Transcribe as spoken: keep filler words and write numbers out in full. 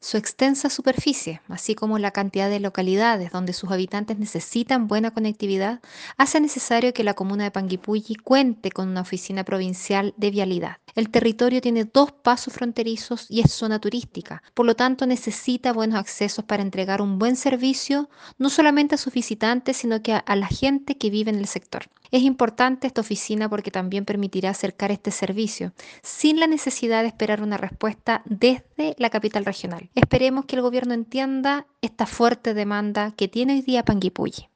Su extensa superficie, así como la cantidad de localidades donde sus habitantes necesitan buena conectividad, hace necesario que la comuna de Panguipulli cuente con una oficina provincial de vialidad. El territorio tiene dos pasos fronterizos y es zona turística, por lo tanto necesita buenos accesos para entregar un buen servicio no solamente a sus visitantes, sino que a, a la gente que vive en el sector. Es importante esta oficina porque también permitirá acercar este servicio sin la necesidad de esperar una respuesta desde la capital regional. Esperemos que el gobierno entienda esta fuerte demanda que tiene hoy día Panguipulli.